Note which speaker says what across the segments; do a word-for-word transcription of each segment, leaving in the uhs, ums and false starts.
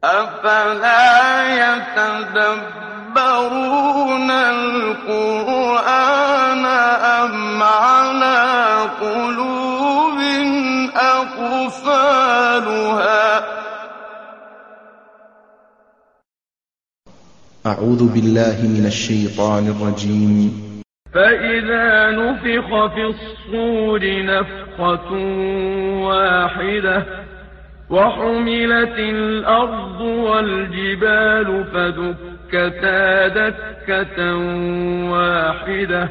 Speaker 1: أفلا يتدبرون القرآن أم على قلوب أقفالها
Speaker 2: أعوذ بالله من الشيطان الرجيم.
Speaker 1: فإذا نفخ في الصور نفخة واحدة وحملت الأرض والجبال فدكتا دكة واحدة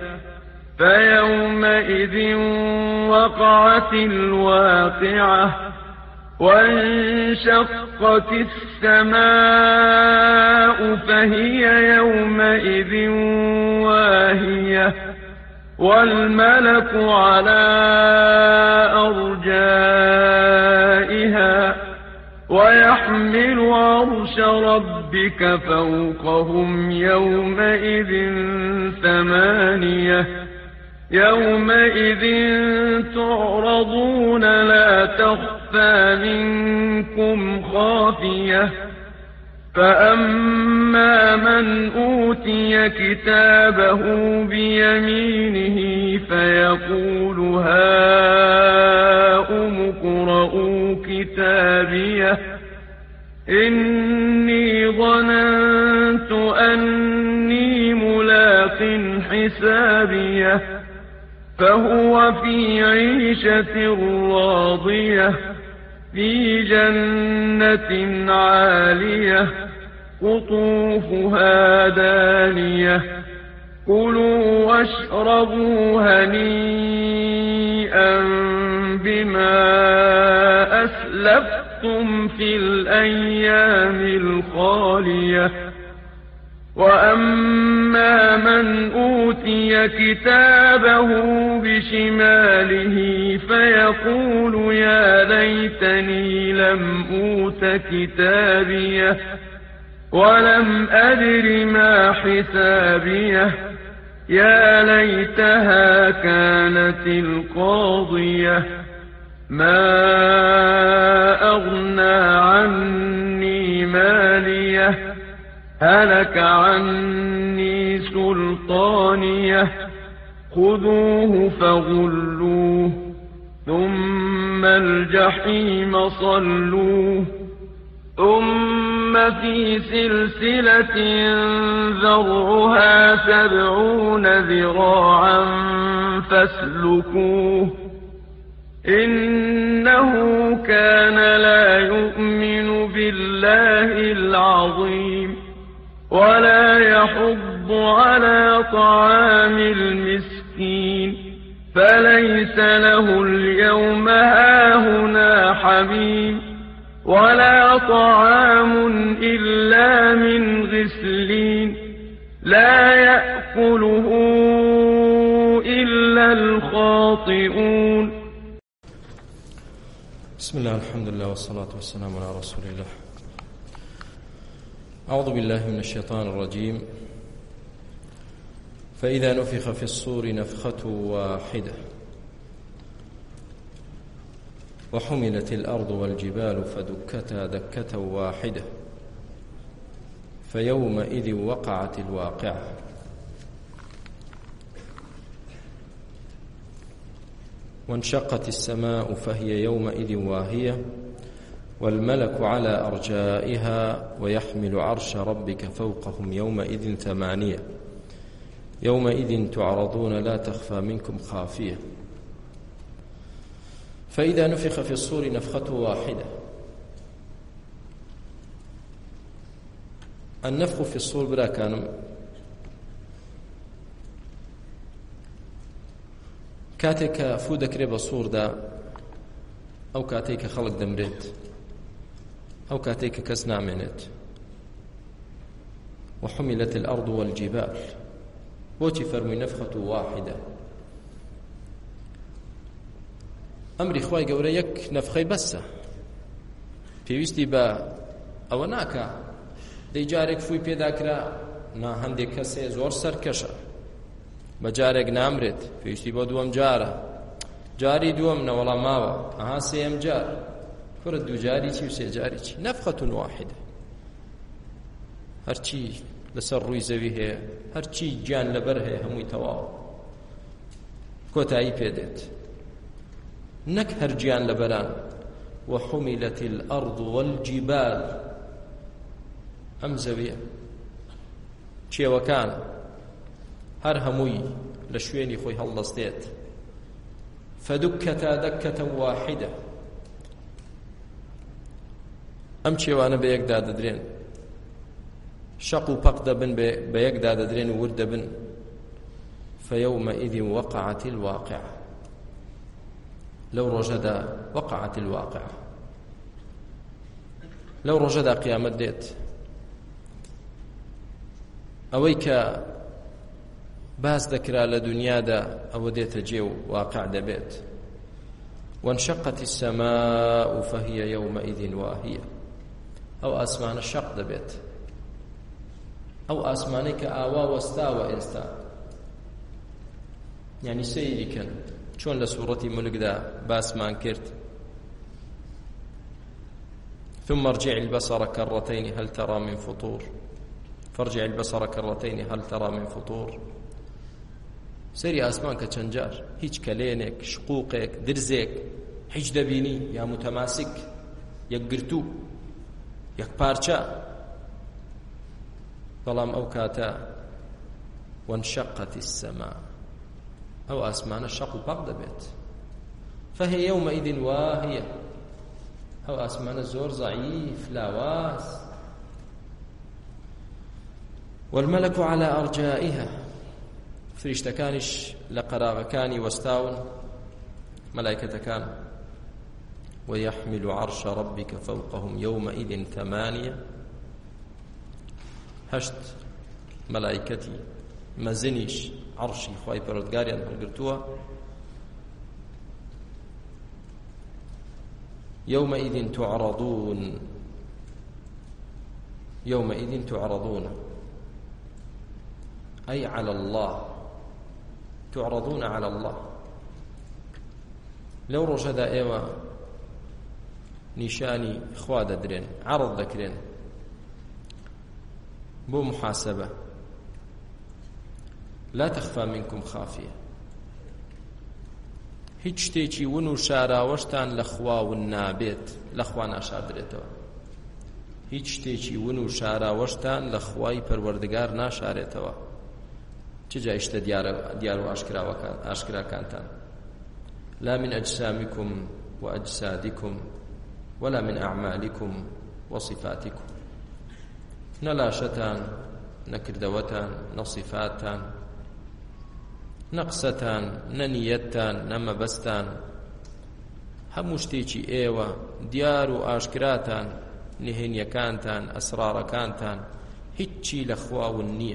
Speaker 1: فيومئذ وقعت الواقعة وانشقت السماء فهي يومئذ واهية والملك على أرجائها ويحمل عرش ربك فوقهم يومئذ ثمانية يومئذ تعرضون لا تخفى منكم خافية فأما من أوتي كتابه بيمينه فيقول هاؤم اقرءوا كتابيه إني ظننت أني ملاق حسابيه فهو في عيشة راضية في جنة عالية قطوفها دانية كلوا واشربوا هنيئا بما أسلفتم في الأيام الخالية وأما من أوتي كتابه بشماله فيقول يا ليتني لم أوت كتابيه ولم أدر ما حسابيه يا ليتها كانت القاضية ما أغنى عني ماليه هلك عني سلطانيه خذوه فغلوه ثم الجحيم صلوه ثم في سلسلة ذرعها سبعون ذراعا فاسلكوه إنه كان لا يؤمن بالله العظيم ولا يحض على طعام المسكين فليس له اليوم هاهنا حميم ولا طعام إلا من غسلين لا يأكله إلا الخاطئون.
Speaker 3: بسم الله الحمد لله والصلاة والسلام على رسول الله. أعوذ بالله من الشيطان الرجيم. فإذا نفخ في الصور نفخة واحدة وحملت الأرض والجبال فدكتا دكة واحدة فيومئذ وقعت الواقعة وانشقت السماء فهي يومئذ واهية والملك على أرجائها ويحمل عرش ربك فوقهم يومئذ ثمانية يومئذ تعرضون لا تخفى منكم خافية. فإذا نفخ في الصور نفخة واحدة. النفخ في الصور برا كانم كاتك فودك ربا صور دا أو كاتيك خلق دمرت أو كاتيك كسنا منت وحملت الأرض والجبال بوتي فرمي نفخة واحدة أمري خواي قورا يك نفخي بس پێویستی بە ئەوە ناکە دەی جارێک فووی پێداکرا نا هەندێک کەسێ زۆر سەرکەشە بە جارێک نامرێت پێویستی بۆ دووەم جارە جاری دووەم نەوەڵام ماوە ئەها سێم جار کورە دوو جاری چی و سێ جاری چی نەفخەتون واحدە هەرچی لەسەر ڕووی زەوی هەیە هەرچی گیان لەبەر هەیە هەمووی تەواو کۆتایی پێدێت نەک هەر گیان لەبەران وحملت الأرض والجبال ئەم زەویە کێوەکان هەر هەمووی لە شوێنی خۆی هەڵدەستێت فدكتا دكة واحدة ئەم کێوانە بە یەکدا دەدرێن شەق و پەق دەبن بە یەکدا دەدرێن و ورد دەبن فيومئذ وقعت الواقعة لەو ڕۆژەدا وقعت الواقعة لەو ڕۆژەدا قیامەت دێت ئەوەی کە باس دەکرا لە دنیادا ئەوە دێتە جێ و واقع دەبێت وانشقت السماء فهي يومئذ واهية ئەو ئاسمانە شەق دەبێت ئەو ئاسمانەی کە ئاوا وەستاوە ئێستا یعنی سەیریکەن چۆن لە سوورەتی مولکدا باسمان کرد ثم ارجع البصر كرتين هل ترى من فطور فارجع البصر كرتين هل ترى من فطور سەری ئاسمان کە چەند جار هیچ کەلێنێک شقوقێک درزێک هیچ دەبینی یا متەماسک یەکگرتوو یەک پارچە بەڵام ئەو کاتە وانشقت السماء ئەو ئاسمانە شەق و پەق دەبێت فهي يومئذ واهية ئەو ئاسمانە زۆر ضعیف لاواز والملك على أرجائها فریشتەکانیش لە قەراغەکانی وەستاون مەلایکەتەکان ويحمل عرش ربك فوقهم يومئذ ثمانية هەشت مەلایکەتی مەزنیش عەرشی خوای پەروەردگاریان هەڵگرتووە يومئذ تعرضون يومئذ تعرضون أي على الله تعرضون على الله لو رجد ايوا نشاني خوا دەدرێن عرض دەکرێن بۆ محاسبة لا تخفى منكم خافية هیچ شتێکی ون و شاراوەشتان لە خواون نابێت لە خوا ناشاردرێتەوە هیچ شتێکی ون و شاراوەشتان لە خوای پەروەردگار ناشارێتەوە چه جایشتە دیار و ئاشکراکانتان لا من أجسامكم وأجسادكم ولا من أعمالكم وصفاتكم نلاشتان نكردوتان نصفاتان نقصتان ننيتان نمبستان هەموو شتێکی ئێوە دیار و ئاشکراتان نهێنیەکانتان ئەسرارەکانتان هیچی لە خواون نییە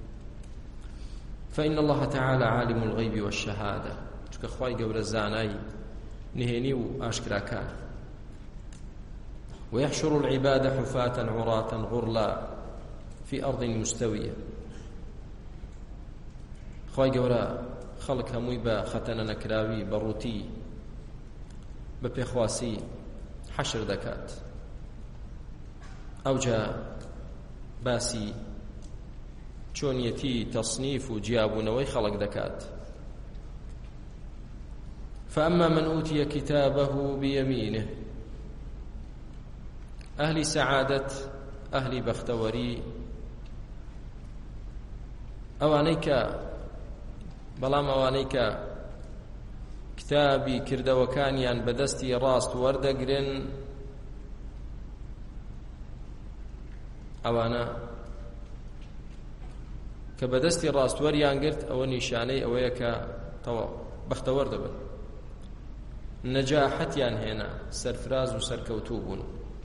Speaker 3: فإن الله تعالى عالم الغيب والشهادة چونکە خوای گەورە زانای نهێنی و ئاشکراکان ويحشر العباد حفاة عراة غرلا في أرض مستوية خوای گەورە خەڵک هەمووی بە خەتەنە نەکراوی بە ڕووتی بە پێخواسی حەشر دەکات ئەوجا باسی چۆنیەتی تەصنیف و جیابوونەوەی خەڵک دەکات فأما من أوتي كتابه بيمينه أهل سعادة أهل بختوري أوانيك بەڵام ئەوانەی کە کتابی کردەوەکانیان بەدەستی ڕاست وەردەگرن ئەوانە کە بەدەستی ڕاست وەریان گرت ئەوە نیشانەی ئەوەیە کە تەواو بەختەوەر دەبن نەجاحەتیان هێنا سەرفراز و سەرکەوتوو بوون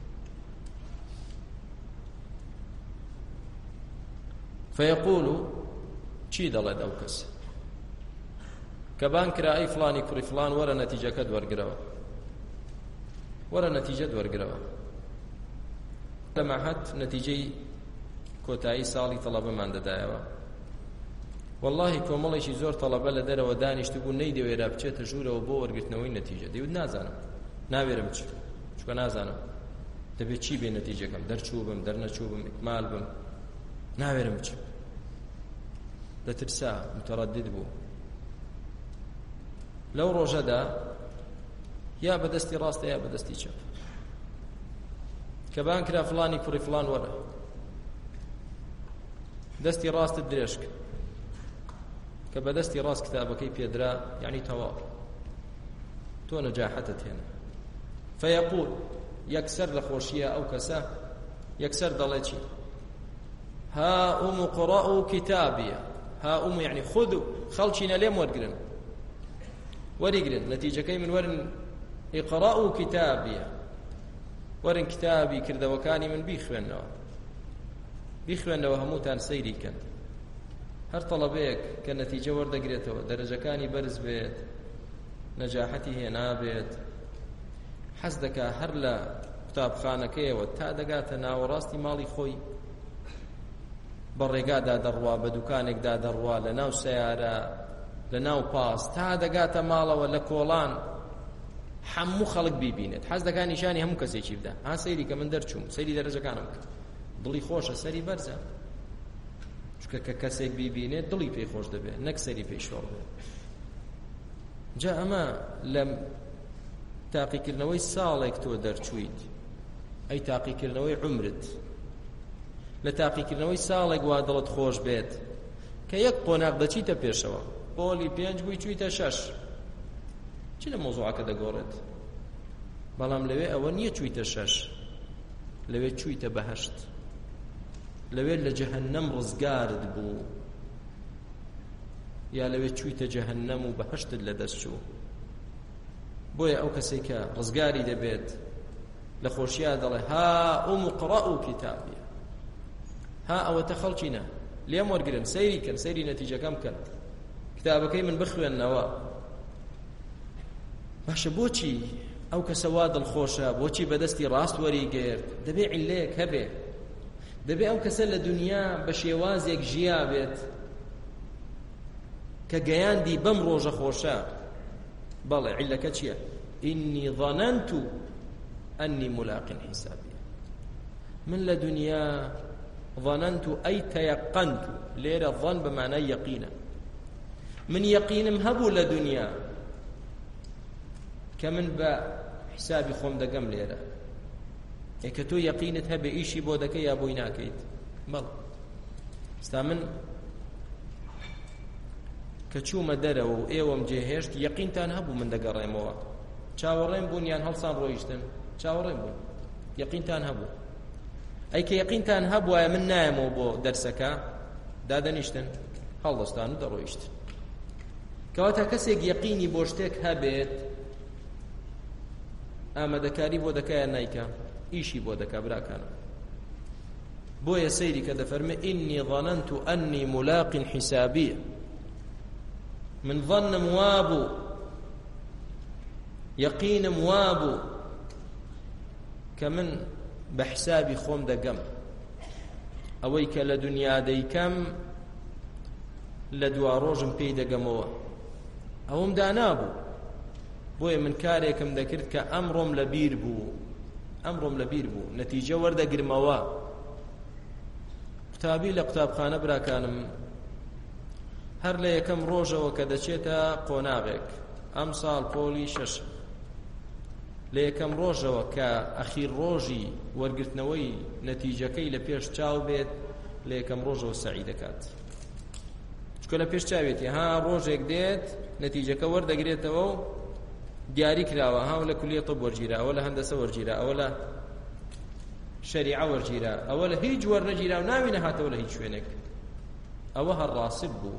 Speaker 3: فەیەقوڵ چی دەڵێت ئەو کەس کە بان کرا ئەی فڵانی کوڕی فڵان وەرە نەتیجەکەت وەرگرەوە وەرە نەتیجەت وەرگرەوە لە مەعهەد نەتیجەی کۆتایی ساڵی تەڵەبەمان دەدایەوە واللهی کۆمەڵێکی زۆر تەڵەبە لە دەرەوە دانیشت بوو نەیدەوێرا بچێتە ژوورەوە بۆ وەرگرتنەوەی نەتیجە دەیوت نازانم ناوێرم چ چونکە نازانم دەبێت چی بێ نەتیجەکەم دەرچوو بم دەرنەچوو بم ئیکمال بم ناوێرم بچم دەترسا متەڕەدید بوو لەو ڕۆژەدا یا بەدەستی ڕاستە یا بەدەستی چەپ کە بان کرا فڵانی کوڕی فڵان وەرە دەستی ڕاستت درێژ کرد کە بەدەستی ڕاست کتابەکەی پێدرا یعنی تەواو تۆ نەجاحەتت هێنا فەیەقول یەکسەر لە خۆشیە ئەو کەسە یەکسەر دەڵێ چی ها ئوم قڕەء کتابیە ها ئوم یعنی خودو خەڵچینە لێم وەرگرن وەریگرن نەتیجەکەی من وەرن ئیقڕەء کتابیە وەرن کتابی کردەوەکانی من بیخوێنەوە بیخوێنەوە هەمووتان سەیری کەن هەر تەڵەبەیەک کە نەتیجە وەردەگرێتەوە دەرەجەکانی بەرز بێت نەجاحەتی هێنا بێت حەز دەکا هەر لە قوتابخانەکەیەوە تا دەگاتە ناوەڕاستی ماڵی خۆی بە ڕێگادا دەڕوا بە دوکانێکدا دەڕوا لە ناو سەیارە لە ناو پاس تا دەگاتە ماڵەوە لە کۆڵان هەموو خەڵک بیبینێت حەز دەکا نیشانی هەموو کەسێکی بدە ها سەیری کە من دەرچووم سەیری دەرەجەکانم کرد دڵی خۆشە سەری بەرزە چونکە کە کەسێک بیبینێت دڵی پێی خۆش دەبێت نەک سەری پێی شۆڕ بێت جا ئەمە لە تاقیکردنەوەی ساڵێک تۆ دەرچوویت ئەی تاقیکردنەوەی عمرت لە تاقیکردنەوەی ساڵێک وا دڵت خۆش بێت کە یەک قۆناق دەچیتە پێشەوە پۆلی پێنج بووی چوویتە شەش چی لە مۆزوعەکە دەگۆڕێت بەڵام لەوێ ئەوە نییە چوویتە شەش لەوێ چوویتە بەهەشت لەوێ لە جەهەنەم ڕزگارت بوو یا لەوێ چوویتە جەهەنەم و بەهەشتت لەدەست چوو بۆیە ئەو کەسێک کە ڕزگاری دەبێت لە خۆشییا دەڵێ ها ئوم قڕەء کتابیە ها ئەوەتە خەڵکینە لێم وەرگرن سەیری کەن سەیری نەتیجەکەم کەن کتابەکەی من بخوێننەوە باشە بۆچی ئەو کەسە وا دڵخۆشە بۆچی بەدەستی ڕاست وەریگرت دەبێ عیلەیەک هەبێ دەبێ ئەو کەسە لە دنیا بە شێوازێک ژیا بێت کە گەیاندی بەم ڕۆژە خۆشە بەڵێ عیلەکە چییە ئینی ظەنەنت ئەنی ملاق حیسابیە من لە دنیا ظەنەنت ئەی تەیەقەنت لێرە ظەن بە مانای یەقینە من یەقینم هەبوو لە دنیا کە من بە حسابی خۆم دەگەم لێرە کە تۆ یەقینت هەبێ ئیشی بۆ دەکەی یا بۆی ناکەیت بەڵ ستا من کە چوومە دەرەوە و ئێوەم جێهێشت یەقینتان هەبوو من دەگەڕێمەوە چاوەڕێم بوون یان هەڵسان ڕۆیشتن چاوەڕێم بوون یەقینتان هەبوو ئەی کە یەقینتان هەبووایە من نایەمەوە بۆ دەرسەکە دادەنیشتن هەڵدەستان و دەڕۆیشتن کەواتە کەسێک یەقینی بۆ شتێک هەبێت ئامادەکاری بۆ دەکایە نایکە ئیشی بۆ دەکا براکانم بۆیە سەیری کە دەفەرمێ ئینی ظەنەنت ئەنی ملاق حیسابیە من ظنم وابوو یەقینم وابوو کە من بە حسابی خۆم دەگەم ئەوەی کە لە دنیا دەیکەم لە دوا ڕۆژم پێی دەگەمەوە ئەوم دانابوو بۆیە من کارێکم دەکرد کە ئەمڕۆم لە بیر بوو ئەمڕۆم لە بیر بوو نەتیجە وەردەگرمەوە قوتابی لە قوتابخانە براکانم هەر لە یەکەم ڕۆژەوە کە دەچێتە قۆناغێک ئەم ساڵ پۆلی شەش لە یەکەم ڕۆژەوە کە ئەخیر ڕۆژی وەرگرتنەوەی نەتیجەکەی لە پێش چاو بێت لە یەکەم ڕۆژەوە سەعی دەکات چکە لە پێش چاوێتی ها ڕۆژێک دێت نەتیجەکە وەردەگرێتەوە و دیاری کراوە ها لە کولیە طب وەرگیرا ئەوە لە هەندەسە وەرگیرا ئەوە لە شەریعە وەرگیرا ئەوە لە هیچ وەرنەگیرا و ناوی نەهاتەوە لە هیچ شوێنێک ئەوە هەر ڕاسب بوو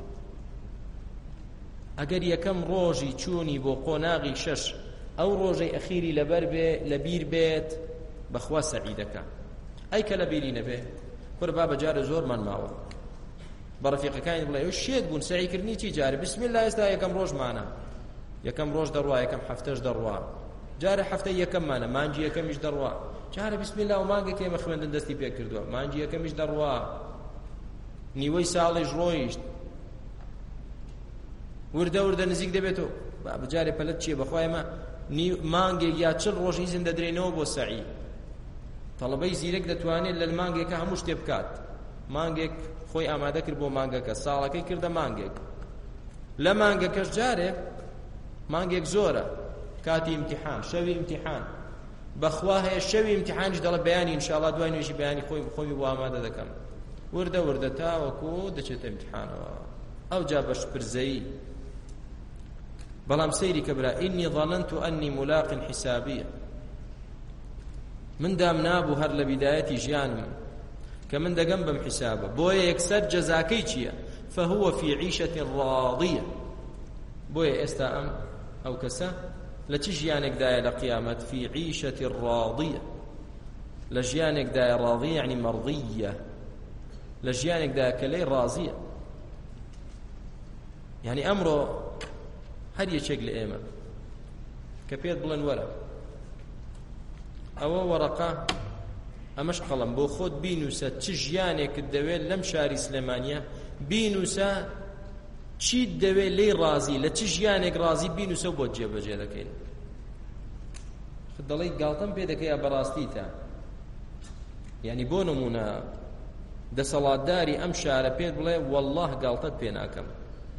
Speaker 3: ئەگەر یەکەم ڕۆژی چوونی بۆ قۆناغی شەش ئەو ڕۆژەی ئەخیری لەبەر بێ لە بیر بێت بەخوا سەعیدەکە ئەی کە لە بیری نەبێ کورە با بەجارە زۆرمان ماوە بە ڕەفیقەکانی بڵێ ئەو شێت بوون سەعیکردنی چی جارە بسم الله ئێستا یەکەم ڕۆژمانە یەکەم ڕۆژ دەڕوا یەکەم هەفتەش دەڕوا جارە هەفتەی یەکەممانە مانجی یەکەمیش دەڕوا جارە بسم الله و مانگێک ئێمە خوێندن دەستی پێ کردووە مانجی یەکەمیش دەڕوا نیوەی ساڵیش ڕۆیشت وردە وردە نزیک دەبێتەوە بەجارێ پەلەت چییە بەخوا ئێمە مانگێک یا چل ڕۆژ هیزن دەدرێنەوە بۆ سەعی تەڵەبەی زیرەک دەتوانێت لە مانگێکە هەموو شتێ بکات مانگێک خۆی ئامادە کرد بۆ مانگەکە، ساڵەکەی کردە مانگێک، لە مانگەکەش جارێک مانگێک زۆرە، کاتی ئیمتیحان، شەوی ئیمتیحان، بەخوا هەیە شەوی ئیمتیحانیش دەڵێ بەیانی ئینشاءڵڵا دوای نوێژی بەیانی خۆی خۆی بۆ ئامادە دەکەم، وردە وردە تاوەکو دەچێتە ئیمتیحانەوە. ئەو جا بەشپرزەیی بەڵام سەیری کە برا ئینی ظەنەنت ئەنی ملاق حسابیە، من دام نابوو هەر لە بیدایەتی ژیانم کە من دەگەم بەم حسابە، بۆیە یەکسەر جەزاکەی چییە؟ فهو في عيشة راضية. بۆیە ئێستا ئەم ئەو کەسە لە چی ژیانێکدایە لە قیامەت؟ في عيشة راضية، لە ژیانێکدایە راضية يعني مرضية، لە ژیانێکدایە کە لێی ڕازیە. يعني ئەمڕۆ هەر یەکێک لە ئێمە کە پێت بڵێن وەرە ئەوە وەرەقە ئەمەش قەڵەم بۆ خۆت بینووسە چ ژیانێکت دەوێت لەم شاری سلێمانیە، بینووسە چیت دەوێت لێی ڕازی، لە چ ژیانێک ڕازی بینووسە بۆ جێبەجێ دەکەین. دەڵێی گاڵتەم پێ دەکەی یا بەڕاستیتە؟ یعنی بۆ نمونە دەسەڵاتداری ئەم شارە پێت بڵێ وەڵڵاه گاڵتەت پێ ناکەم،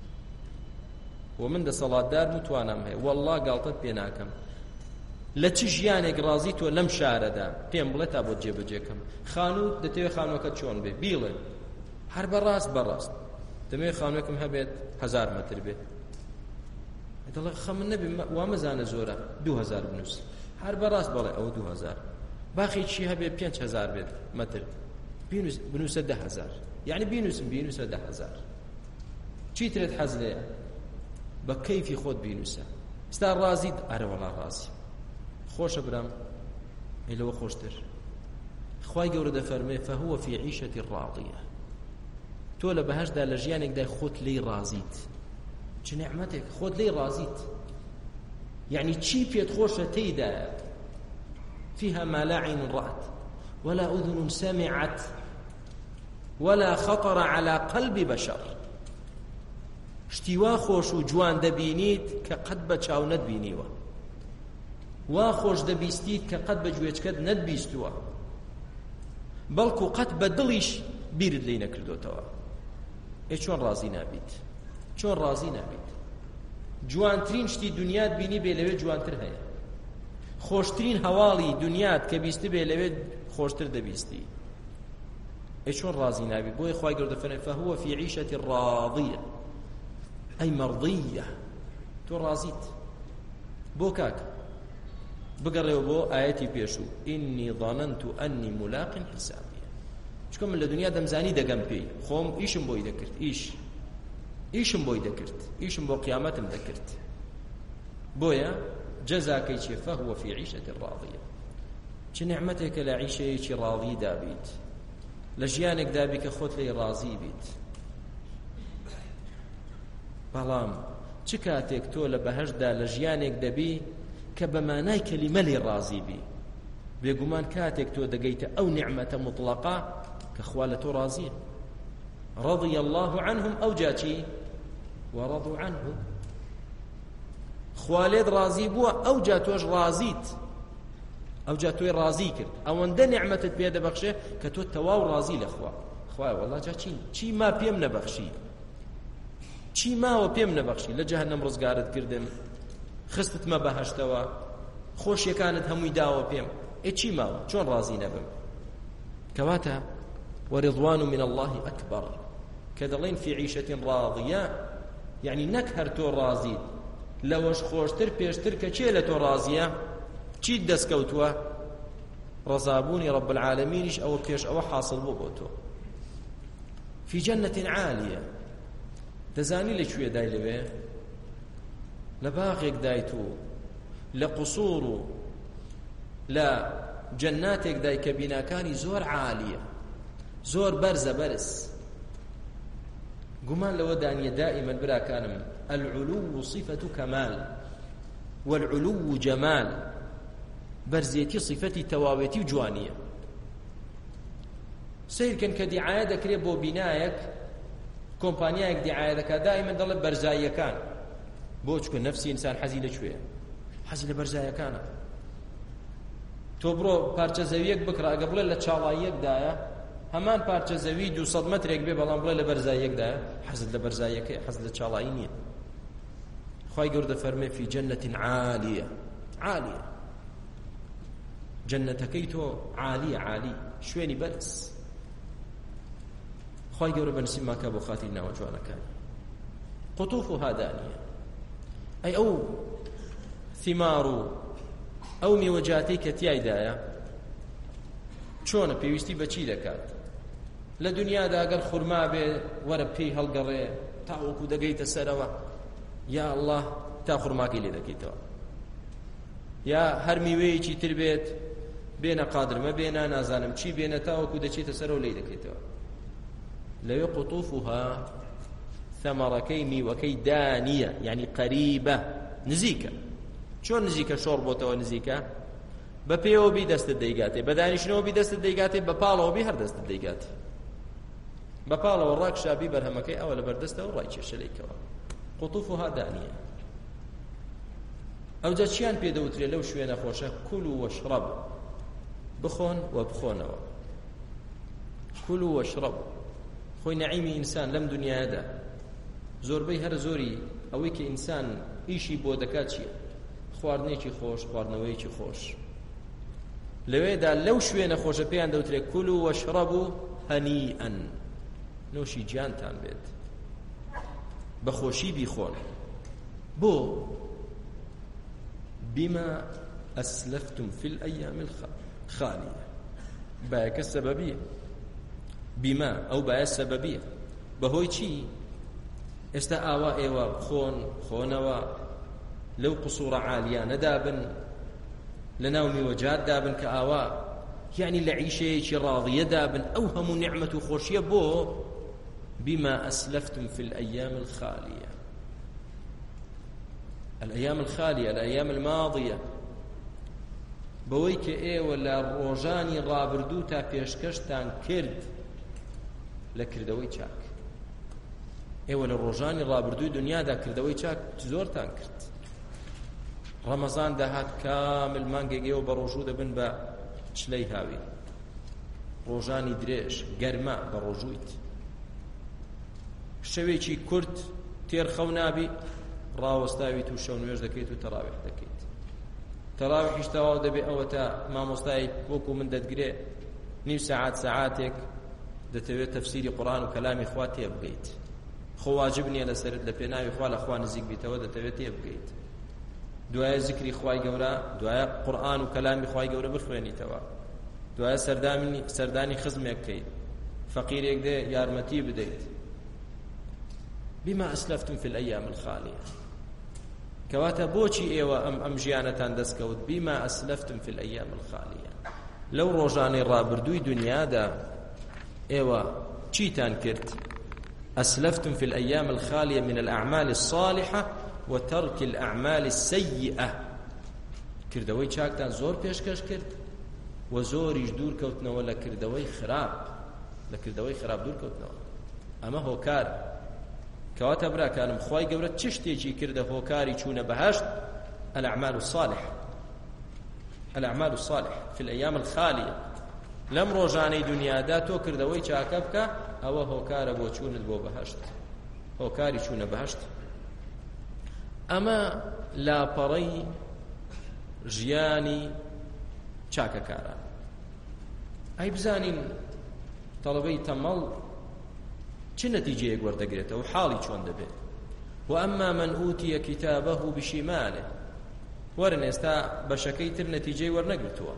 Speaker 3: و من دەسەڵاتدار متوانم هەیە وەڵڵا گاڵتەت پێ ناکەم، لە چ ژیانێک ڕازی تۆ لەم شارەدا پێم بڵێ تا بۆ جێبەجێکەم. خانووت دەتەوێت خانووەکەت چۆن بێ؟ بیڵێ هەر بەڕاست بەڕاست دەمەوێت خانووەکەم هەبێت هەزار مەتر بێت. دەڵێ خە من نەبێ وا مەزانە زۆرە دوو هەزار بنووسی، هەر بەڕاست بەڵێ ئەوە دوو هەزار. باخی چی هەبێت پێنج هەزار بێت مەتر، بنووسە ده هەزار، یعنی بینووسم بینووسە ده هەزار. چیترێت حەز لێیە؟ بە کەیفی خۆت بینووسە. ستا ڕازیت؟ ئەرە وەڵا ڕازی. خۆشە برام، لەوە خۆشتر. خوای گەورە دەفەرمێ فهو في عيشة راضية، تۆ لە بەهەشدا لە ژیانێکدا خۆت لێی ڕازیت. چ نعمەتێک خۆت لێی ڕازیت، یعنی چی پێت خۆشە تێیدایە. فيها ما لا عين رأت ولا أذن سمعت ولا خطر على قلب بشر. شتی وا خۆش و جوان دەبینیت کە قەت بە چاو نەتبینیوە، وا خۆش دەبیستیت کە قەت بە گوێچکەت نەتبیستووە، بەڵکو قەت بە دڵیش بیرت لێی نەکردوتەوە. ئێ چۆن ڕازی نابیت؟ چۆن ڕازی نابیت؟ جوانترین شتی دنیات بینی بێ لەوێ جوانتر هەیە، خۆشترین هەواڵی دنیات کە بیستی بێ لەوێ خۆشتر دەبیستی. ئێ چۆن ڕازی نابیت؟ بۆیە خوای گەورە دەفەرمێ فهو في عيشة راضية أي مرضية. تۆ ڕازیت بۆ کاک بگەڕێەوە بۆ ئاەتی پێشوو ئینی ظەنەنت ئەنی ملاق حسابیە، چکە من لە دنیا دەمزانی دەگەم پێی خۆم ئیشم بۆی دەکرد، ئیش ئیشم بۆی دەکرد، ئیشم بۆ قیامەتم دەکرد. بۆیە جەزاکەی چێ؟ فهو في عيشة راضية. چ نعمەتێکە لە عیشەیەکی ڕاضی دابیت، لە ژیانێک دابی کە خۆت لێی ڕازی بیت. بەڵام چ کاتێک تۆ لە بەهەشدا لە ژیانێک دەبی کە بە مانای کەلیمە لێ ڕازی بی، بێگومان کاتێک تۆ دەگەیتە ئەو نیعمەتە مطلقە کە خوا لە تۆ ڕازیە. رضي الله عنهم ئەو جاچی وەڕەضوا عنه، خوا لێت ڕازی بووە ئەو جا تۆش ڕازیت، ئەو جا تۆی ڕازی کرد، ئەوەندە نیعمەتت پێ دەبەخشێ کە تۆ تەواو ڕازی لە خوا. خوایە وەڵڵا جا چی چی ما پێم نەبەخشی، چی ماوە پێم نەبەخشی، لە جەهەنەم ڕزگارت کردم، خستتمە بەهەشتەوە، خۆشیەکانت هەمووی داوە پێم، ئێ چی ماوە چۆن ڕازی نەبم؟ کەواتە وەرضوان من الله ئەکبەر، کە دەڵێن في عيشة راضية یعنی نەک هەر تۆ ڕازیت، لەوەش خۆشتر پێشتر کە چێ لە تۆ ڕازیە، چیت دەستکەوتووە؟ ڕەزابوونی رب العالمینیش ئەوە پێش ئەوە حاصل بوو بۆ تۆ. في جنة عالية، دەزانی لەکوێ دای لەوێ؟ لە باغێک دایت و لە قوسوور و لە جەناتێک دای کە بیناکانی زۆر عالیە، زۆر بەرزە بەرز. گومان لەوە دانیە دائیمەن براکانم العلو صفة كمال والعلو جمال، بەرزێتی صفەتی تەواوێتی و جوانیە. سیرکەن کە دیعایە دەکرێت بۆ بینایەک، کۆمپانیایەک دیعایە دەکات دائیمەن دەڵێت بەرزاییەکان، بۆ چکە نەفسی ئینسان حەزی لەکوێیە؟ حەزی لە بەرزاییەکانە. تۆ بڕۆ پارچە زەویەک بکڕە، ئەگە بڵێ لە چاڵاییەکدایە هەمان پارچە زەوی دووسەد مەترێک بێ بەڵام بڵێ لە بەرزاییەکدا حەزت لە بەرزاییەکەی حەزت لە چاڵایی نییە. خوای گەورە فەرمێ فی جەنەتین عالیە عالیە، جەنەتەکەی تۆ عالیە عالی شوێنی بەرز. خوای گەورە بەنسیب ماکە بۆ خاتری ناوە جوانەکانی. قوطوفها دانیە، ئەی ئەو ثیمار و ئەو میوەجاتەی کە تیایدایە چۆنە پێویستی بەچی دەکات؟ لە دنیادا ئەگەر خورما بێ وەرە پێی هەڵگەڕێ تاوەکو دەگەیتە سەرەوە، یا الله تا خورماکەی لێ دەکەیتەوە. یا هەر میوەیەکی تر بێت بێنە قادرمە بێنە نازانم چی بێنە تاوەکو دەچێتە سەرەوە لێ دەکەیتەوە. لەوێ قوطوفها ثەمەڕەکەی میوەکەی دانیە، یعنی قەریبە نزیکە. چۆن نزیکە؟ شۆڕ بۆتەوە نزیکە، بە پێوە بی دەستت دەیگاتێ، بە دانیشتنەوە بی دەستت دەیگاتێ، بە پاڵەوە بی هەر دەستت دەیگاتێ. بە پاڵەوە ڕاکشابی بەرهەمەکەی ئەوە لە بەردەستەوە ڕای کێشە لێیکەوە. قوطوفها دانیە. ئەوجا چیان پێدەوترێ لەو شوێنە خۆشە؟ کولوا وەشڕەب، بخۆن و بخۆنەوە. کولوا وەشڕەب، خۆی نەعیمی ئینسان لەم دنیادا زۆربەی هەر زۆری ئەوەی کە ئینسان ئیشی بۆ دەکات چییە؟ خواردنێکی خۆش، خواردنەوەیکی خۆش. لەوێدا لەو شوێنە خۆشە پێیان دەوترێت کولوا وەشڕەبوا هەنیئەن، نوشی گیانتان بێت، بەخۆشی بیخۆن. بۆ بما ئەسلەفتم فی الئەیام الخالیە، بایەکە سەبەبیە. بما ئەو بایە سەبەبیە. بەهۆی چی؟ ئێستا ئاوا ئێوە خۆن خۆنەوە لەو قسوورە عالیانە دابن، لە ناو میوەجات دابن کە ئاوا یعنی لە عیشەیەکی ڕاضیە دابن، ئەو هەموو نعمەت و خۆشیە بۆ بما أسلفتم في الأيام الخالية. الأيام الخالية الأيام الماضية بەوەی کە ئێوە لە ڕۆژانی ڕابردوو تا پێشکەشتان کرد لە کردەوەی چاک. ئێوە لە ڕۆژانی ڕابردووی دنیادا کردەوەی چاک زۆرتان کرد. ڕەمەزان داهات کامل مانگێک ئێوە بە ڕۆژوو دەبن بە چلەی هاوی، ڕۆژانی درێژ گەرمە بە ڕۆژوویت. شەوێکی کورت تێرخەو نابی، ڕاوەستاویت و شەو نوێژ دەکەیت و تەراویح دەکەیت. تەراویحیش تەواو دەبێ ئەوە تا مامۆستای وەکو من دەتگرێ نیم سەعات سەعاتێک دەتەوێت تەفسیری قورئان و کەلامی خوا تێ بگەیت. خۆ واجب نییە لەسەرت لە پێناوی خوا لە خوا نزیک بیتەوە دەتەوێت تێ بگەیت. دوایە ذکری خوای گەورە، دوایە قورئان و کەلامی خوای گەورە بخوێنیتەوە، دوایە سەردانی سەردانی خزمێک بکەیت، فەقیرێک دێ یارمەتی بدەیت. بما أسلفتم في الأيام الخالية، كواتا بوچی ئێوە ئەم ئەم ژیانەتان دەستکەوت. بما أسلفتم في الأيام الخالية، لەو ڕۆژانەی ڕابردووی دنیادا ئێوە چیتان کرد؟ أسلفتم في الأيام الخالية من الأعمال الصالحة وترك الأعمال السيئة. کردەوەی چاکتان زۆر پێشکەش کرد و زۆریش دوور کەوتنەوە لە کردەوەی خراپ، لە کردەوەی خراپ دوور کەوتنەوە. ئەمە هۆکار. کەواتە براکانم خوای گەورە چ شتێکی کردە هۆکاری چوونە بەهەشت؟ الأعمال الصالحة، الأعمال الصالحة في الأيام الخالية. لەم ڕۆژانەی دنیادا تۆ کردەوەی چاکە بکە، ئەوە هۆکارە بۆ چوونت بۆ بەهەشت، هۆکاری چوونە بەهەشت. ئەمە لاپەڕەی ژیانی چاکەکاران. ئەی بزانین تەڵەبەی تەمەڵ چ نەتیجەیەک وەردەگرێتەوە و حاڵی چۆن دەبێت؟ وأما من أوتي كتابه بشماله، وەرن ئێستا بەشەکەی تر نەتیجەی وەرنەگرتووە.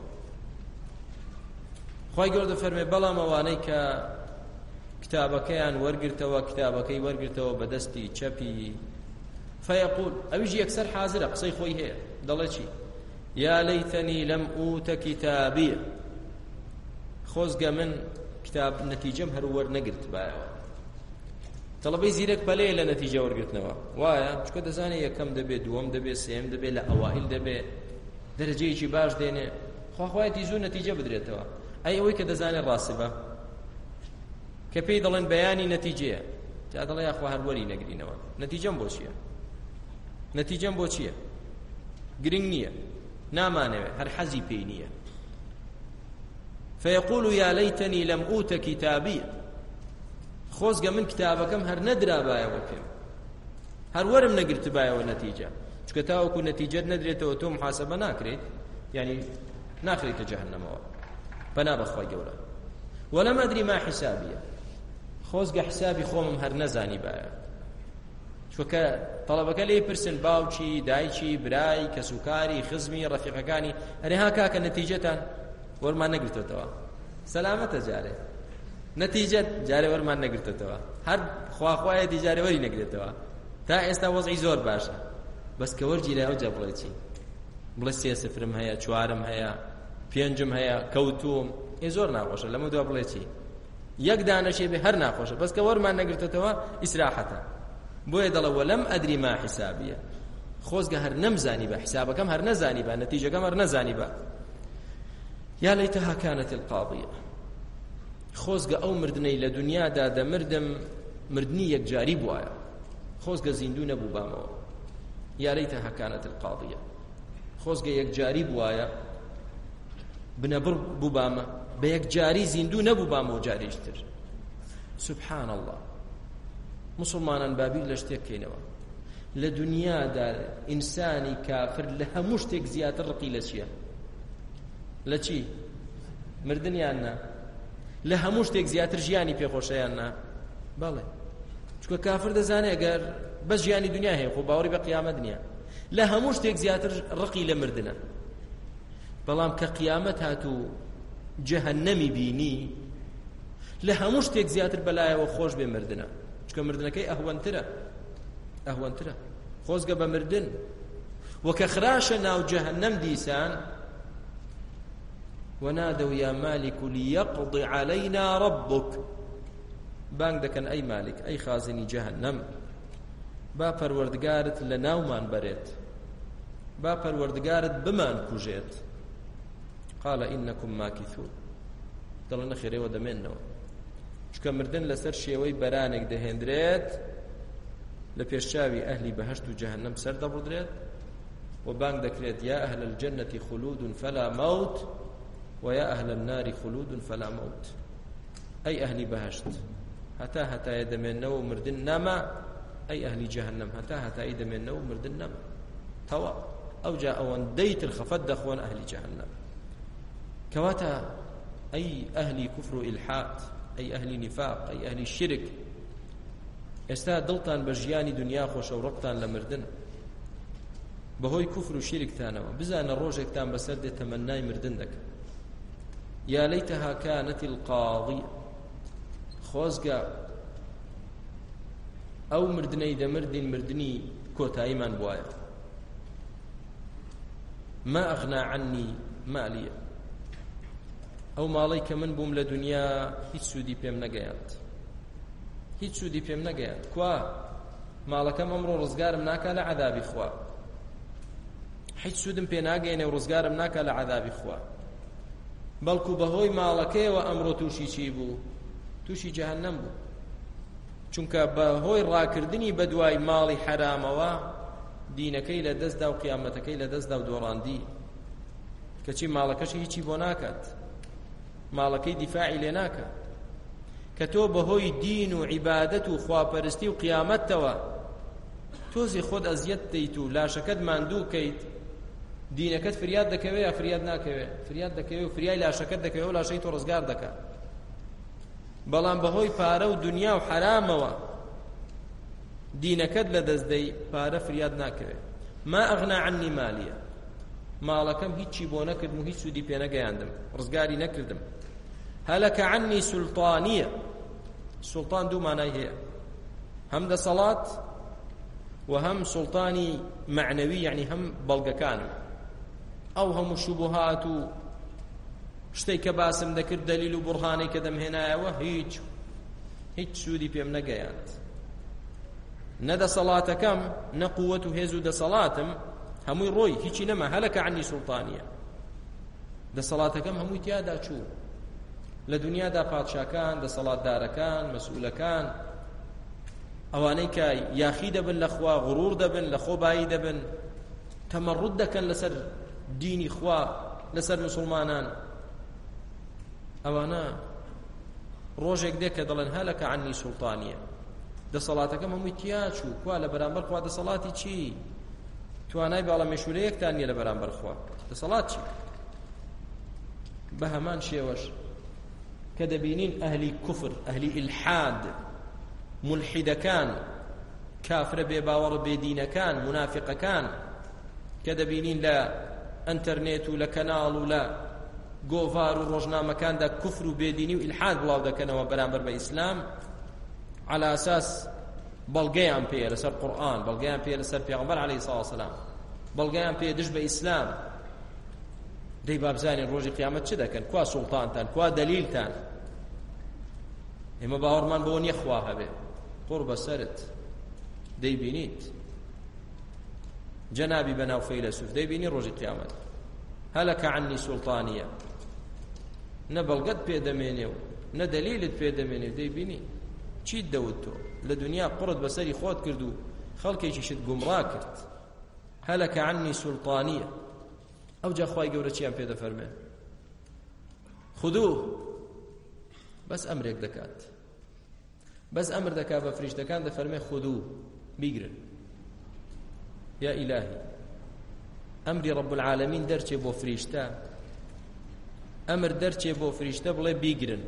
Speaker 3: خوای گەورە دەفەرمێ بەڵام ئەوانەی کە کتابەکەیان وەرگرتەوە، کتابەکەی وەرگرتەوە بە دەستی چەپی، فەیەقول، ئەویش یەکسەر حازرە قسەی خۆی هەیە، دەڵێ چی؟ یا لەیتەنی لەم ئوتە کتابیە، خۆزگە من کتاب نەتیجەم هەر وەرنەگرت بایەوە. تەڵەبەی زیرەک پەلەیە لە نەتیجە وەرگرتنەوە، وایە چکە دەزانێت یەکەم دەبێت، دووەم دەبێت، سێم دەبێت، لە ئەوائل دەبێت، دەرەجەیەکی باش دێنێ، خواخوایەتی زوو نەتیجە بدرێتەوە. ئەی ئەوەی کە دەزانێت ڕاستبە کە پێی دەڵێن بەیانی نەتیجەیە، جا دەڵێ یاخوا هەر وەری نەگرینەوە، نەتیجەم بۆ چییە؟ نەتیجەم بۆ چییە؟ گرنگ نییە، نامانەوێت، هەر حەزی پێی نییە. فيقول يا ليتني لم أوت كتابي خۆزگە من کتابەکەم هەر نەدرابایەوە پێم هەر وەرم نەگرتبایەوە نەتیجە چکە تاوەکو نەتیجەت نەدرێتەوە تۆ محاسەبە ناکرێت یعنی ناخرێتە جەهەنەمەوە پەنا بەخوای گەورە وەلەم ئەدری ما حیسابیە خۆزگە حسابی خۆمم هەر نەزانی بایە چونکە تەڵەبەکە لێی پرسن باوکی دایکی برای کەسوکاری خزمی ڕەفیقەکانی ئەرێ ها کاکە نەتیجەتان وەرمان نەگرتوتەوە سەلامەتە جارێ نەتیجەت جارێ وەرمان نەگرتوتەوە هەر خواخوایەتی جارێ وەری نەگرێتەوە تا ئێستا وەزعی زۆر باشە بەس کە وەرجی لای ئەوجا بڵێ چی بڵێ سێ سفرم هەیە چوارم هەیە پێنجم هەیە کەوتوم ئێ زۆر ناخۆشە لەمە دووە بڵێ چی یەک دانەشێ بێ هەر ناخۆشە بەس کە وەرمان نەگرتوتەوە ئیسراحەتە بۆیە دەڵێ وەلەم ئەدری ما حیسابیە خۆزگە هەر نەمزانی بە حسابەکەم هەر نەزانی بە نەتیجەکەم هەر نەزانی بە یا لەیتەها کانەت القاضیە خۆزگە ئەو مردنەی لە دنیادا دەمردم مردنی یەکجاری بووایە خۆزگە زیندوو نەبوو بامەوە یا لەیتەها کانەت القاضیە خۆزگە یەکجاری بووایە بنەبڕ بوو بامە بە یەکجاری زیندوو نەبوو بامەوە جارێشتر سبحان الله مسلمانان بابیر لە شتێک کەینەوە لە دنیادا ئینسانی کافر لە هەموو شتێک زیاتر ڕقی لە چییە لە چی مردنیان نا لە هەموو شتێک زیاتر ژیانی پێخۆشەیان نا بەڵێ چونکە کافر دەزانێ ئەگەر بەس ژیانی دنیا هەیە خۆ باوەڕی بە قیامەت نییە لە هەموو شتێک زیاتر ڕقی لە مردنە بەڵام کە قیامەت هاتوو جەهەنەمی بینی لە هەموو شتێک زیاتر بەلایەوە خۆش بێ مردنە چکە مردنەکەی ئەهوەنترە ئەهوەنترە خۆزگە بە مردن وەکە خراشە ناو جەهەنەم دیسان ونادوا يا مالك ليقض علينا ربك بانگ دەکەن ئەی مالک ئەی خازنی جەهەنەم با پەروەردگارت لە ناومان بەرێت با پەروەردگارت بمان کوژێت قال إنكم ماكثون دڵ نەخێرەوە دەمێنەوە چکە مردن لەسەر شێوەی بەرانێک دەهێندرێت لە پێشچاوی ئەهلی بەهەشت و جەهەنەم سەر دەبڕدرێت و بانگ دەکرێت یا ئەهل الجنة خلود فلا موت ويا أهل النار خلود فلا موت أي أهل بهشت هتا هتا يدمنوا مردن نما أي أهل جهنم هتا هتا يدمنوا مردن نما توا أو جاء أوان ديت الخفد أخوان أهل جهنم كواتا أي أهل كفر إلحاد أي أهل نفاق أي أهل الشرك استا دلتان بجياني دنيا خوش أو ربطان لمردن بهوي كفر وشرك تانوا بزان الروجك تان بسرد تمناي مردن دك يا ليتها كانت القاضية خۆزگە ئەو مردنەی دەمردین مردنی کۆتاییمان بوایە ما ئەغنا عنی مالیە ئەو ماڵەی کە من بووم لە دنیا هیچ سوودی پێم نەگەیاند هیچ سوودی پێم نەگەیاند کوا ماڵەکەم ئەمڕۆ ڕزگارم ناکا لە عەذابی خوا هیچ سوودم پێ ناگەێنێ و ڕزگارم ناکا لە عەذابی خوا بەڵکو بەهۆی ماڵەکەیەوە ئەمڕۆ تووشی چی بوو تووشی جەهەنەم بوو چونکە بەهۆی ڕاکردنی بەدوای ماڵی حرامەوە دینەکەی لە دەستدا و قیامەتەکەی لە دەستدا و دۆڕاندی کەچی ماڵەکەشی هیچی بۆ ناکات ماڵەکەی دیفاعی لێ ناکات کە تۆ بەهۆی دین و عیبادەت و خواپەرستی و قیامەتەوە تۆزی خۆت ئەزیەت دەیت و لاشەکەت ماندوو کەیت دینەکەت فریاد دەکەوێت یا فریاد ناکەوێت فریاد دەکەوێت و فریای لاشەکەت دەکەوێت و لاشەی تۆ ڕزگار دەکات بەڵام بەهۆی پارە و دنیا و حرامەوە دینەکەت لە دەستدەی پارە فریاد ناکەوێت ما ئەغنا عنی مالیە ماڵەکەم هیچی بۆ نەکردم و هیچ سوودی پێ نەگەیاندم ڕزگاری نەکردم هەلەکە عنی سولتانیە سوڵتان دوو مانای هەیە هەم دەسەڵات و هەم سوڵتانی معنەوی یعنی هەم بەڵگەکانم ئەو هەموو شوبهات و شتێک کە باسم دەکرد دەلیل و بورهانەی کە دەمهێنایەوە هیچ هیچ سوودی پێم نەگەیاند نە دەسەڵاتەکەم نە قووەت و هێز و دەسەڵاتم هەمووی ڕۆی هیچی نەما هەلەکە عنی سوڵتانیە دەسەڵاتەکەم هەمووی تیادا چوو لە دنیادا پادشاکان دەسەڵاتدارەکان مەسئولەکان ئەوانەی کە یاخی دەبن لە خوا غڕور دەبن لە خۆبایی دەبن تەمەڕوت دەکەن لەسەر دینی خوا لەسەر مسلمانان ئەوانە ڕۆژێک دێک کە دەڵێن هەلەکە عنی سوڵتانیە، دەسەڵاتەکەم هەمووی تیا چوو، کوا لە بەرامبەر خوا دەسەڵاتی چی؟ توانای باڵە مێشولەیەکتان نییە لە بەرامبەر خوا، دەسەڵات چی؟ بە هەمان شێوەش کە دەبینین ئەهلی کوفر، ئەهلی ئیلحاد، مولحیدەکان، کافرە بێباوەڕ بێدینەکان، منافقەکان کە دەبینین لە ئەنتەرنێت و لە کەناڵ و لە گۆڤار و ڕۆژنامەکاندا کوفر و بێدینی و ئیلحاد بڵاو دەکەنەوە بەرامبەر بە ئیسلام على ئاساس بەڵگەیان پێیە لەسەر قورئان، بەڵگەیان پێیە لەسەر پێغەمبەر عەلەیهی سڵاو وسەلام، بەڵگەیان پێیە دژ بە ئیسلام. دەی با بزانین ڕۆژی قیامەت چ دەکەن؟ کوا سوڵتانتان، کوا دەلیلتان؟ ئێمە باوەڕمان بەوە نییە خوا هەبێ، قوڕ بەسەرت دەیبینیت جەنابی بەناو فەیلسوف دەیبینی ڕۆژی قیامەت هەلەکە عنی سوڵتانیە، نە بەڵگەت پێدەمێنێ و نە دەلیلت پێدەمێنێ، دەیبینی چیت دەوت تۆ لە دنیا قڕت بەسەری خۆت کرد و خەڵکێکیشت گومڕا کرد. هەلەکە عنی سوڵتانیە. ئەو جا خوای گەورە چیان پێ دەفەرمێ؟ خودوو، بەس ئەمرێک دەکات، بەس ئەمر دەکات بە فریشتەکان دەفەرمێ خودوو بیگرن. یا ئیلاهی، ئەمری ڕەب العالەمین دەرچێ بۆ فریشتە، ئەمر دەرچێ بۆ فریشتە بڵێ بیگرن،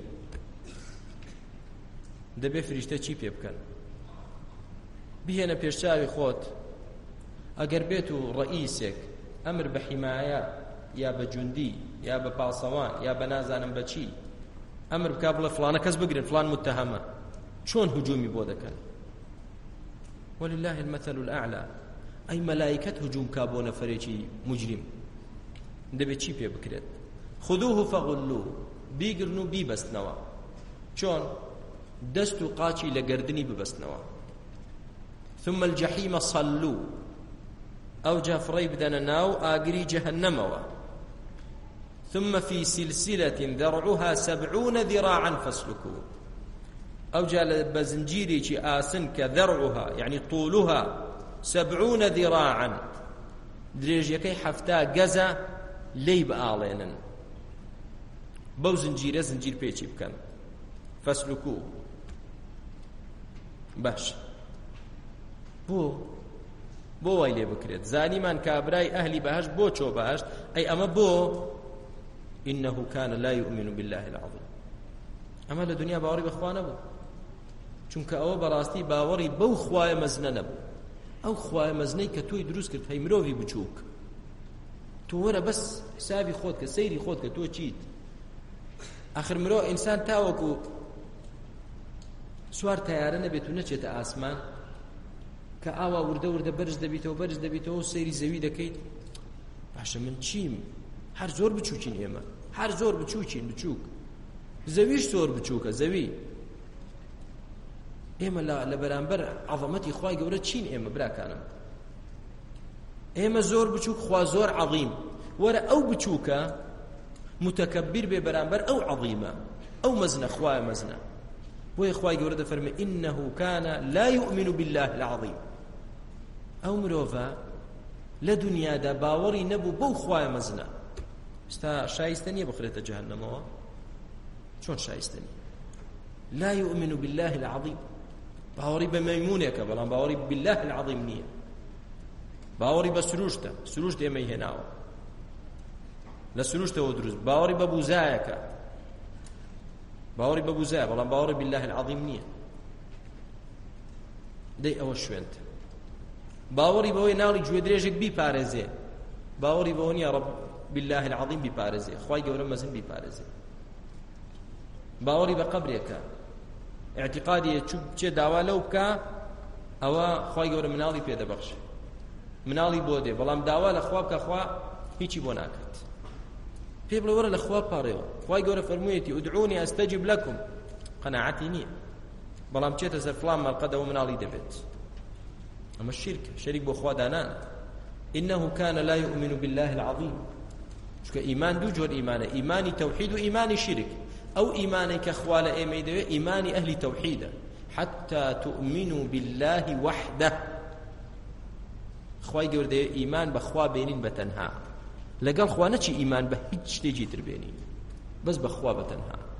Speaker 3: دەبێ فریشتە چی پێ بکەن؟ بهێنە پێشچاوی خۆت، ئەگەر بێت و ڕئیسێک ئەمر بە حیمایە یا بە جوندی یا بە پاسەوان یا بە نازانم بە چی ئەمر بکا بڵێ فلانە کەس بگرن، فلان متهەمە، چۆن هجومی بۆ دەکەن؟ ولله المثل الأعلى. ئەی مەلایکەت هجوم کا بۆ نەفەرێکی مجرم، دەبێت چی پێ بکرێت؟ خودوه فغلوه، بیگرن و بیبەستنەوە. چۆن؟ دەست و قاچی لە گەردنی ببەستنەوە. ثم الجحیم صلوه، ئەو جا فڕەی بدەنە ناو ئاگری جەهەنەمەوە. ثم في سلسلة ذرعها سبعون ذراعا فاسلكوه، ئەو جا لە بەزنجیرێکی ئاسن کە ذرعها يعني طولها سبعون ذراعا، درێژیەکەی حەفتا گەزە، لێی بەئاڵێنن، بەو زنجیرە زنجیر پێچی بکەن. فاسلكوه. باش بۆ بۆ وای لێ بکرێت؟ زانیمان کابرای ئەهلی بەهەشت بۆ چۆ بەهەشت؟ ئەی ئەمە بۆ إنه كان لا يؤمن بالله العظيم. ئەمە لە دنیا باوەڕی بەخوا نەبوو، چونکە ئەوە بەڕاستی باوەڕی بەو خوایە مەزنە نەبوو، ئەو خوایە مەزنەی کە تۆی دروست کرد، هەی مرۆڤی بچووک، تۆ وەرە بەس حسابی خۆت کە، سەیری خۆت کە تۆ چیت. ئاخر مرۆ ئینسان تاوەکو سوار تەیارە نەبێت و نەچێتە ئاسمان کە ئاوا وردە وردە بەرز دەبیتەوە بەرز دەبیتەوە و سەیری زەوی دەکەیت. باشە من چیم؟ هەر زۆر بچووکین ئێمە، هەر زۆر بچووکین، بچووک. زەویش زۆر بچووکە، زەوی. ئێمە لە بەرامبەر عەظەمەتی خوای گەورە چین ئێمە براکانم؟ ئێمە زۆر بچووک، خوا زۆر عەظیم. وەرە ئەو بچووکە متەکەبیر بێ بەرامبەر ئەو عەظیمە، ئەو مەزنە، خوایە مەزنە. بۆیە خوای گەورە دەفەرمێ إنه كان لا يؤمن بالله العظيم. ئەو مرۆڤە لە دنیادا باوەڕی نەبوو بەو خوایە مەزنە. ستا شایستە نییە بخرێتە جەهەنەمەوە؟ چۆن شایستە نییە؟ لا يؤمن بالله العظيم، باوەڕی بە مەیمونێکە، بەڵام باوەڕی بالله العظيم نییە. باوەڕی بە سروشتە، سروشت ئێمەی هێناوە، لە سروشتەوە دروست. باوەڕی بە بوزایەکە، باوەڕی بە بوزایە، بەڵام باوەڕی بالله العظيم نییە. دەی ئەوە شوێنتە. باوەڕی بەوەی ناڵی گوێ درێژێک بیپارێزێ، باوەڕی بەوە نییە ڕەب بالله العظيم بیپارێزێ، خوای گەورە مەزن بیپارێزێ. باوەڕی بە قەبرێکە، اعتقادی چێ داوا لەو بکە، ئەوە خوای گەورە مناڵی پێدەبەخشێ، مناڵی بۆ دێ، بەڵام داوا لە خوا بکە، خوا هیچی بۆ ناکات. پێ بڵێ وەرە لە خوا پاڕێەوە. خوای گەورە فەرموویەتی ئودعونی ئەستەجیب لەکم، قەناعەتی نییە، بەڵام چێتە سەر فڵان مەڵقەدەوە مناڵی دەبێت. ئەمە شیرکە، شەریک بۆ خوا دانان. إنه كان لا يؤمن بالله العظيم. چونکە ئیمان دوو جۆر ئیمانە، ئیمانی تەوحید و ئیمانی شیرک. ئەو ئیمانەی کە خوا لە ئێمەی دەوێت ئیمانی ئەهلی تەوحیدە. حتى تؤمنوا بالله وحده. خوای گەورە دەوێت ئیمان بە خوا بێنین بەتەنها، لەگەڵ خوا نەچی ئیمان بە هیچ شتێکی تر بێنین، بەس بە خوا بەتەنها.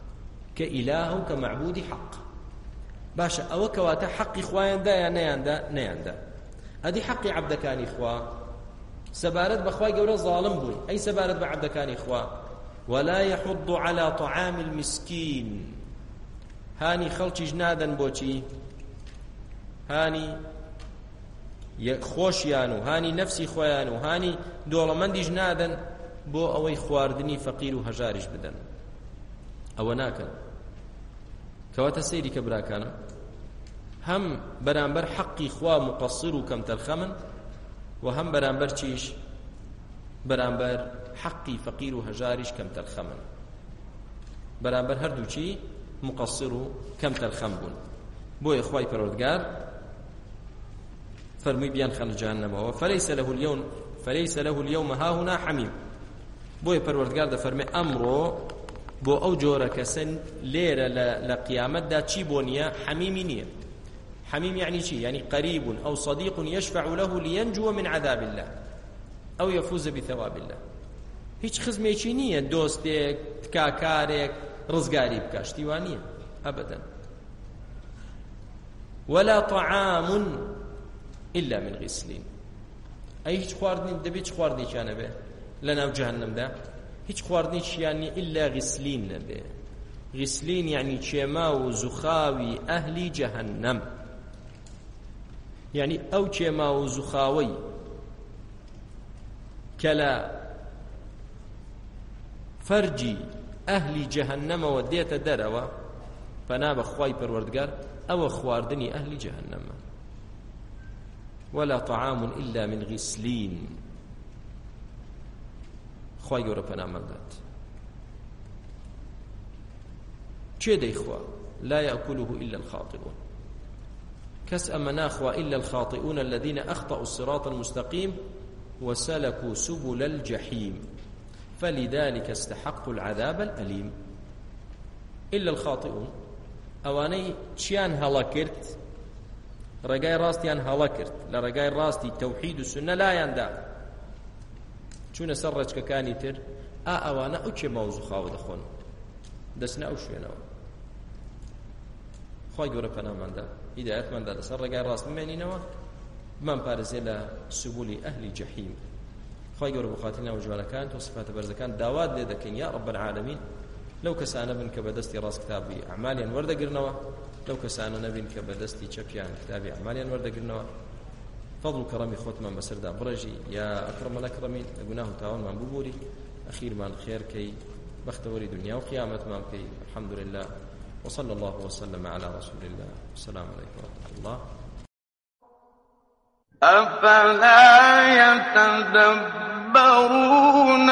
Speaker 3: کە ئیلاهە و کە معبودی حەق. باشە ئەوە کەواتە حەقی خوایاندا یان نەیاندا؟ نەیاندا. ئەدی حەقی عەبدەکانی خوا سەبارەت بە خوای گەورە زاڵم بوون، ئەی سەبارەت بە عەبدەکانی خوا ولا يحض على طعام المسكين، هانی خەڵکیش نادەن بۆچی؟ هانی خۆشیان و هانی نەفسی خۆیان و هانی دۆڵەمەندیش نادەن بۆ ئەوەی خواردنی فەقیر و هەژاریش بدەن. ئەوە ناکەن. کەواتە سەیری کە براکانم هەم بەرامبەر حەقی خوا مقصر و کەم تەرخەمن و هەم بەرامبەر چیش؟ بەرامبەر حەقی فەقیر و هەژاریش کەم تەرخەمن. بەرامبەر هەردووچی مقصر و کەم تەرخەم بوون. بۆیە خوای پەروەردگار فەرمووی بیان خەنە جەهەنەمەوە فەلەیسە لەه اليوم فەلەیسە لەه اليوم هاهونا حەمیم. بۆیە پەروەردگار دەفەرمێ ئەمڕۆ بۆ ئەو جۆرە کەسە لێرە لە قیامەتدا چی بۆ نییە؟ حەمیمی نییە. حەمیم یعنی چی؟ یعنی قەریب أو صديق يشفع له لينجو من عذاب الله أو يفوز بثواب الله. هیچ خزمێکی نییە دۆستێک تکاکارێک ڕزگاری بکە، شتیوان نییە ئەبەدەن. ولا طعام إلا من غسلين، ئەی هیچ خواردنی دەبێت چ خواردنێکیانە بێ لە ناو جەهەنەمدا؟ هیچ خواردنێکیان نییە ئیلا غسلین نەبێ. غسلین یعنی چێما و زوخاوی ئەهلی جەهەنەم، یعنی ئەو چێما و زوخاوەی کە لە فەرجی ئەهلی جەهەنەمەوە دێتە دەرەوە پەنا بە خوای پەروەردگار، ئەوە خواردنی ئەهلی جەهەنەمە. ولا طعام إلا من غسلين. خوای گەورە پەنامەندات چێ دەیخوا؟ لا يأكله إلا الخاطئون. کەس ئەمە ناخوا إلا الخاطئون الذين أخطأوا الصراط المستقيم وسلكوا سبل الجحيم فلذلك استحقوا العذاب الأليم. إلا الخاطئون ئەوانەی چیان هەڵە کرد؟ ڕێگای ڕاستیان هەڵە کرد، لە ڕێگای ڕاستی تەوحید و سنە لایاندا چوونە سەر ڕێچکەکانی تر، ئا ئەوانە ئەو چێ مەوزوو خاوە دەخۆن دەچنە ئەو شوێنەوە. خوای گەورە پەناماندا هیدایەتماندا لەسەر ڕێگای ڕاست بمێنینەوە، بمان پارێزێ لە سبولی ئەهلی جەحیم. خوای گەورە بخاتری ناو جوانەکان تۆ سفاتە بەرزەکان داوات لێ دەکەین یا رب العالمین لەو کەسانە بن کە بەدەستی ڕاست کتابی ئەعمالیان وەردەگرنەوە، لەو کەسانە نەبین کە بەدەستی چەپیان کتابی ئەعمالیان وەردەگرنەوە. فەضڵ و کەڕەمی خۆتمان بەسەردا بڕێژی، یا ئەکرەم الأکرەمین، لە گوناه و تاوانمان ببووری، ئەخیرمان خێرکەی، بەختەوەری دنیا و قیامەتمان بکەی. الحەمد لله وصلى الله وسلم على رسول الله. السلام عليكم ورحمة الله.
Speaker 1: أفلا يتدبرون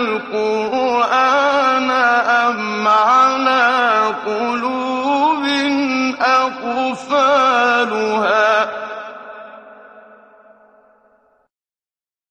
Speaker 1: القرآن أم على قلوب أقفالها